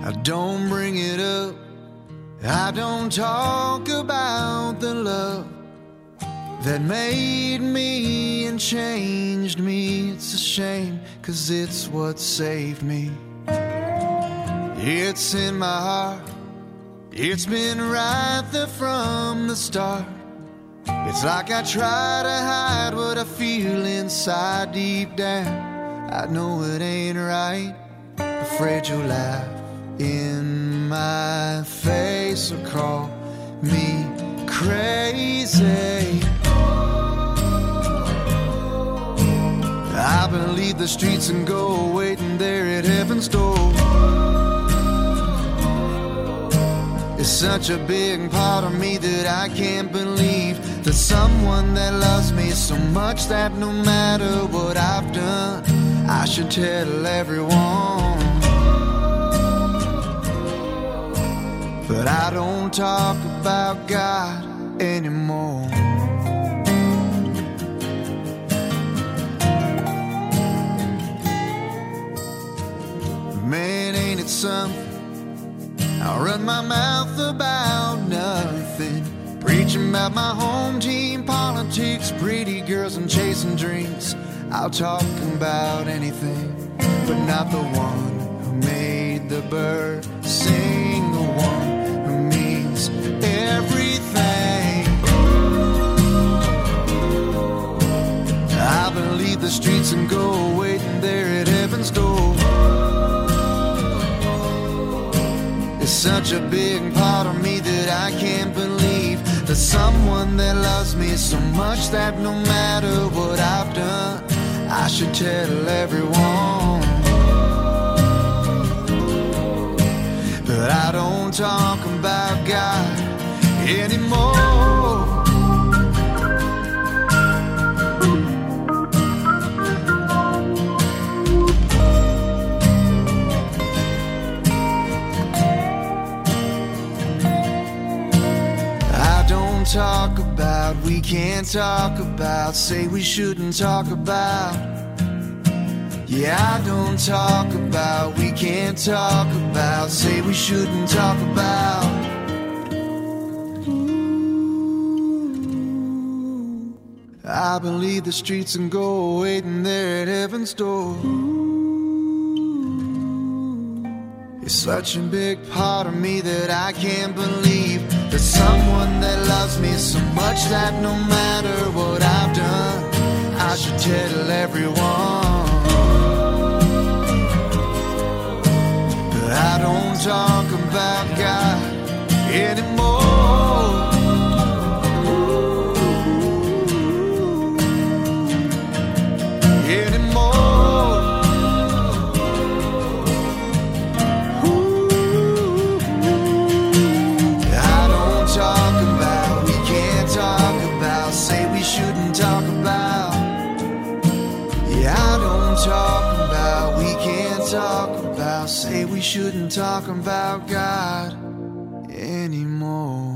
I don't bring it up. I don't talk about the love that made me and changed me. It's a shame, 'cause it's what saved me. It's in my heart. It's been right there from the start. It's like I try to hide what I feel inside deep down. I know it ain't right, afraid you'll laugh in my face or call me crazy. I believe the streets and go waiting there at heaven's door. It's such a big part of me that I can't believe that someone that loves me so much that no matter what I've done, I should tell everyone. But I don't talk about God anymore. Man, ain't it something? I run my mouth about nothing, preaching about my home team, politics, pretty girls, and chasing dreams. I'll talk about anything, but not the one who made the bird sing, the one who means everything. I believe the streets and go waiting there at heaven's door. It's such a big part of me that I can't believe that someone that loves me so much that no matter what I've done, I should tell everyone. But I don't talk about God anymore. Talk about, we can't talk about, say we shouldn't talk about. Yeah, I don't talk about, we can't talk about, say we shouldn't talk about. Ooh, I believe the streets and go waiting there at heaven's door. It's such a big part of me that I can't believe that someone that loves me so much that no matter what I've done, I should tell everyone. But I don't talk about God anymore. Talk about, yeah, I don't talk about, we can't talk about, say we shouldn't talk about God anymore.